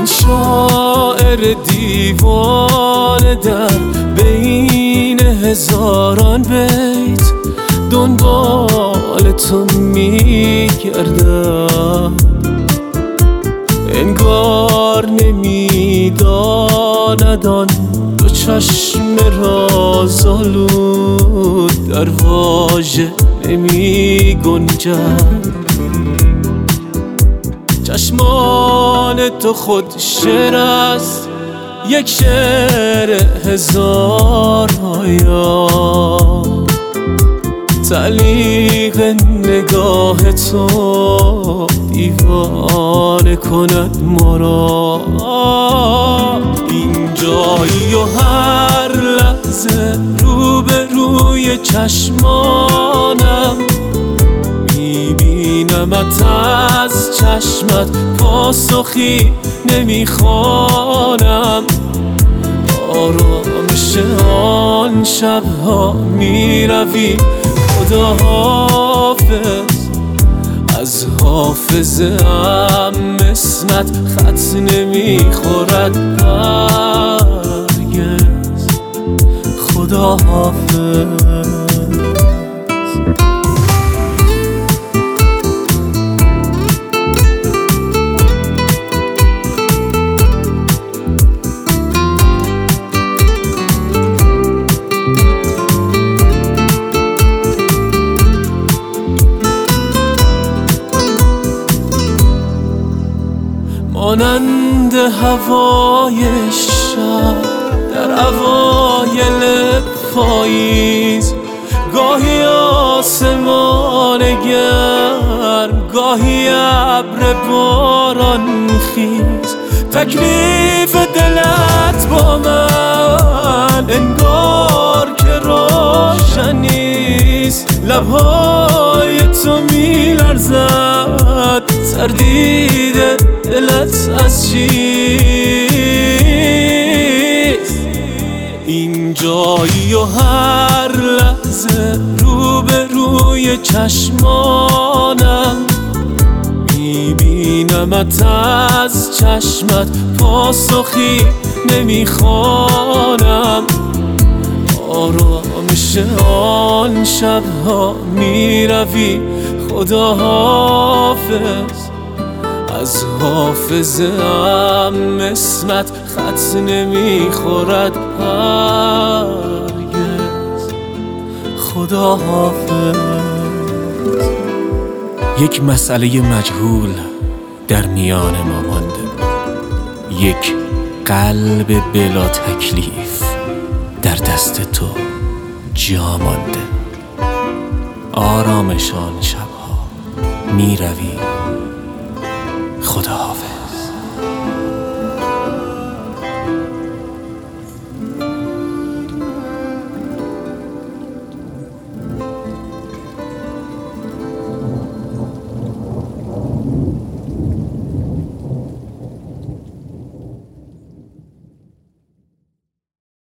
شاعر دیوانه در بین هزاران بیت دنبال تو میگردم، انگار نمیداند آن دو چشم رازآلود در واژه نمی گنجد. چشمان تو خود شعر است، یک شعر هزار آیا، تعلیق نگاه تو دیوانه کند ما را. اینجایی و هر لحظه روبروی چشمانم میبینمت، از چشمت پاسخی نمیخوانم. آرامش آن شبها میروی، خدا حافظ. از حافظه ام اسمت خط نمیخورد هرگز، خدا حافظ. مانند هوای شب در اوایل پاییز، گاهی آسمان گرم، گاهی ابر باران خیز. تکلیف دلت با من انگار که روشن نیست، لبهای تو میلرزد، تردید دلت از چیست؟ اینجایی و هر لحظه روبروی چشمانم میبینمت، از چشمت پاسخی نمیخوانم. آرامش آن شبها میروی، خدا حافظ. از حافظه ام اسمت خط نمیخورد هرگز، خدا حافظ. یک مسئله مجهول در میان ما مانده، یک قلب بلا تکلیف در دست تو جا مانده. آرامش آن شبها میروی، خدا حافظ.